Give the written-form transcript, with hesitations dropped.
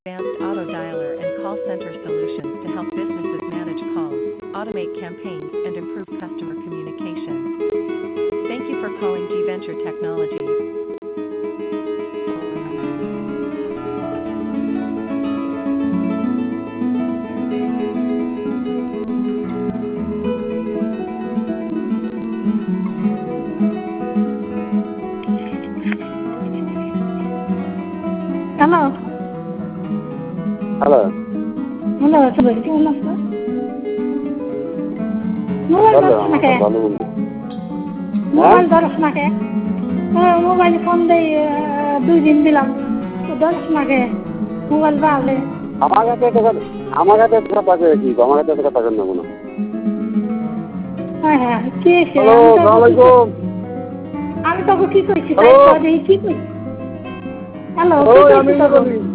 advanced auto dialer and call center solutions to help businesses manage calls, automate campaigns, and improve customer communication. Thank you for calling G Venture Technologies. Hello hello hello সবাই কেমন আছো? Mobile hello ধরছ না কে? ভালো mobile ধরছ না কে? Mobile phone দেই 2 দিন দিলাম তো ধরছ না কে? মোবাইল বাজে আমার কাছে টাকা পাবে কি আমার কাছে টাকা নেব না। হ্যাঁ হ্যাঁ কি হ্যালো আসসালামু আলাইকুম। আমি তোকে কি কইছি হ্যালো কি কইছি? হ্যালো ওই কি আমি কইছি তোকে? বলি